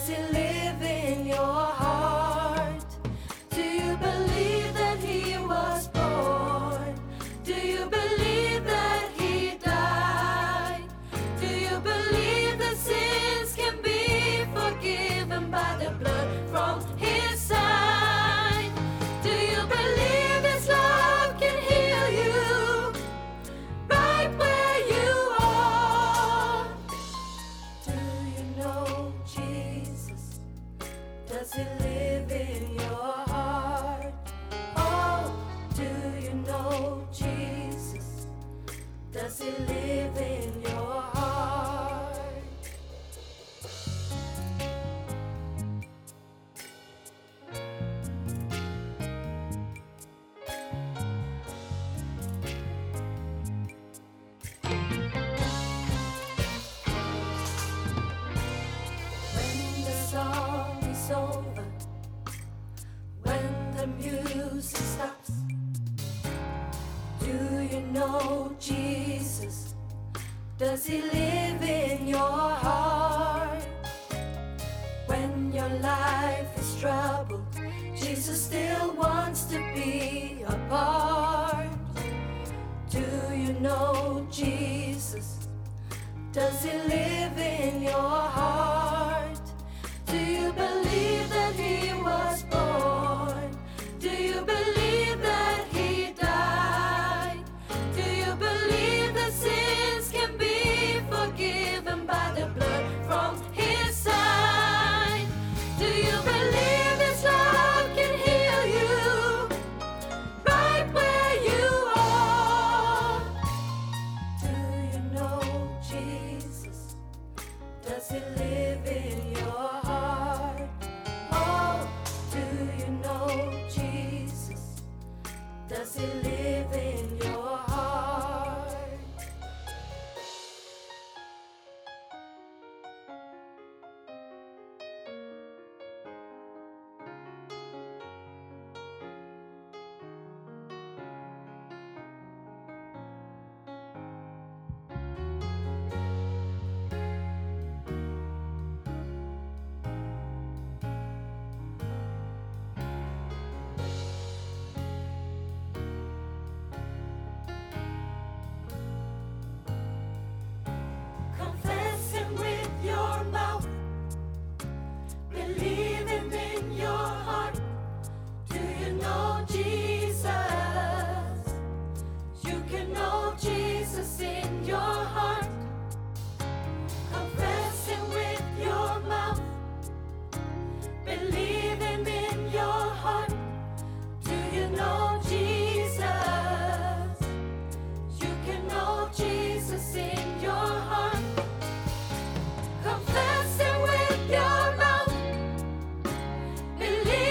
Does he live in your heart? Do you believe that he was born? Do you believe that he died? Do you believe that sins can be forgiven by the blood from his side? Do you believe his love can heal you right where you are? Do you know Jesus? Does he live in your heart? Oh, do you know Jesus? Does he live in your heart? When the song is over, when the music stops, do you know Jesus? Does he live in your heart? When your life is troubled, Jesus still wants to be a part. Do you know Jesus? Does he live in your heart? Do you believe that he was born? Do you believe that he died? Do you believe that sins can be forgiven by the blood from his side? Do you believe his love can heal you right where you are? Do you know Jesus? Does he live in your heart? Oh, do you know Jesus? Does he live in your heart? Confessing with your mouth, believing in your heart. Do you know Jesus? You can know Jesus in your heart. Confessing with your mouth, believing in your heart. Do you know Jesus? You can know Jesus in your heart. Confessing with your mouth, believing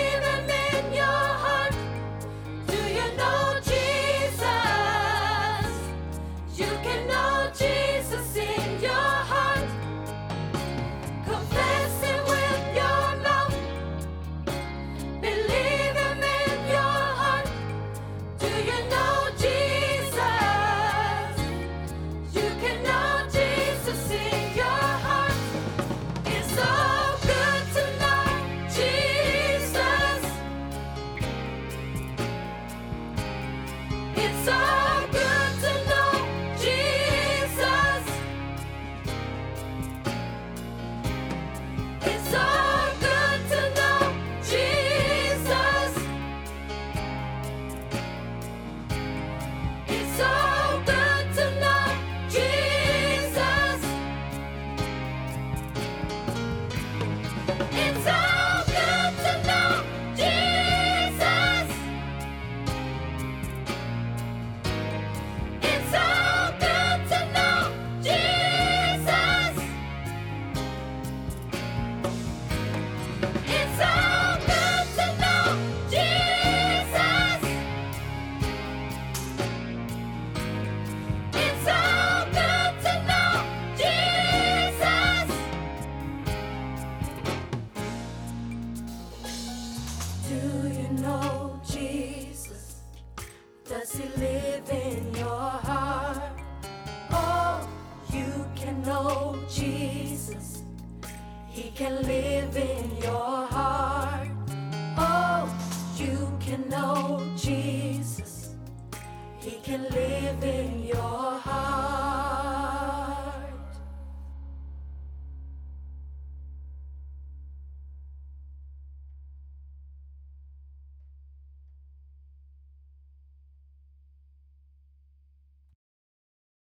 live in your heart. Oh, you can know Jesus. He can live in your